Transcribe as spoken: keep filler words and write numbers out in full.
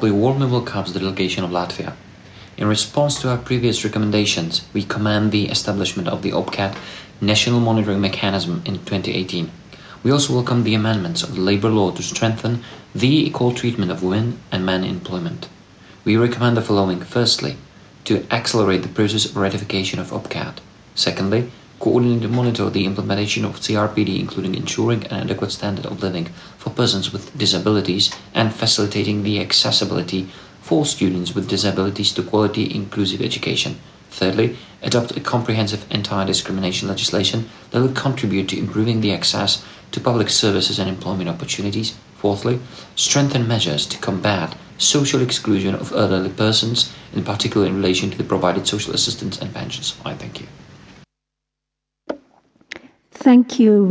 Fourthly, warmly welcomes the delegation of Latvia. In response to our previous recommendations, we commend the establishment of the OPCAT National Monitoring Mechanism in twenty eighteen. We also welcome the amendments of the labor law to strengthen the equal treatment of women and men in employment. We recommend the following. Firstly, to accelerate the process of ratification of OPCAT. Secondly, coordinate and monitor the implementation of C R P D, including ensuring an adequate standard of living for persons with disabilities and facilitating the accessibility for students with disabilities to quality inclusive education. Thirdly, adopt a comprehensive anti-discrimination legislation that will contribute to improving the access to public services and employment opportunities. Fourthly, strengthen measures to combat social exclusion of elderly persons, in particular in relation to the provided social assistance and pensions. I thank you. Thank you